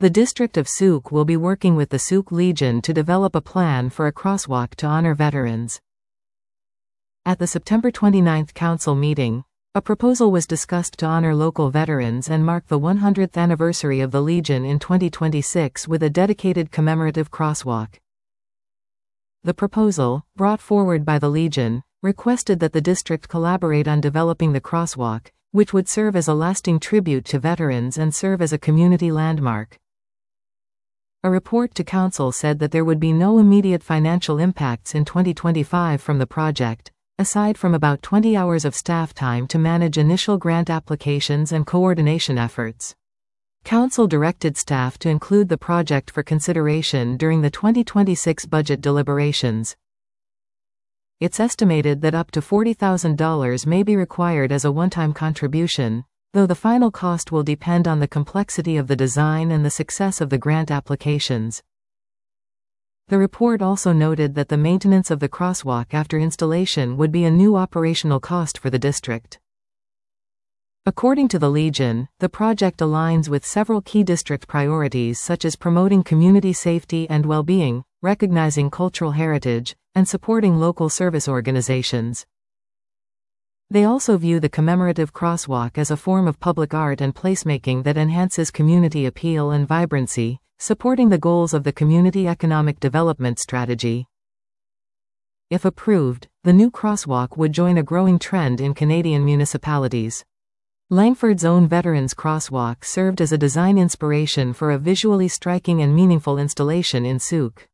The district of Souk will be working with the Souk Legion to develop a plan for a crosswalk to honor veterans. At the September 29 council meeting, a proposal was discussed to honor local veterans and mark the 100th anniversary of the Legion in 2026 with a dedicated commemorative crosswalk. The proposal, brought forward by the Legion, requested that the district collaborate on developing the crosswalk, which would serve as a lasting tribute to veterans and serve as a community landmark. A report to council said that there would be no immediate financial impacts in 2025 from the project, aside from about 20 hours of staff time to manage initial grant applications and coordination efforts. Council directed staff to include the project for consideration during the 2026 budget deliberations. It's estimated that up to $40,000 may be required as a one-time contribution, though the final cost will depend on the complexity of the design and the success of the grant applications. The report also noted that the maintenance of the crosswalk after installation would be a new operational cost for the district. According to the Legion, the project aligns with several key district priorities such as promoting community safety and well-being, recognizing cultural heritage, and supporting local service organizations. They also view the commemorative crosswalk as a form of public art and placemaking that enhances community appeal and vibrancy, supporting the goals of the Community Economic Development Strategy. If approved, the new crosswalk would join a growing trend in Canadian municipalities. Langford's own Veterans Crosswalk served as a design inspiration for a visually striking and meaningful installation in Souk.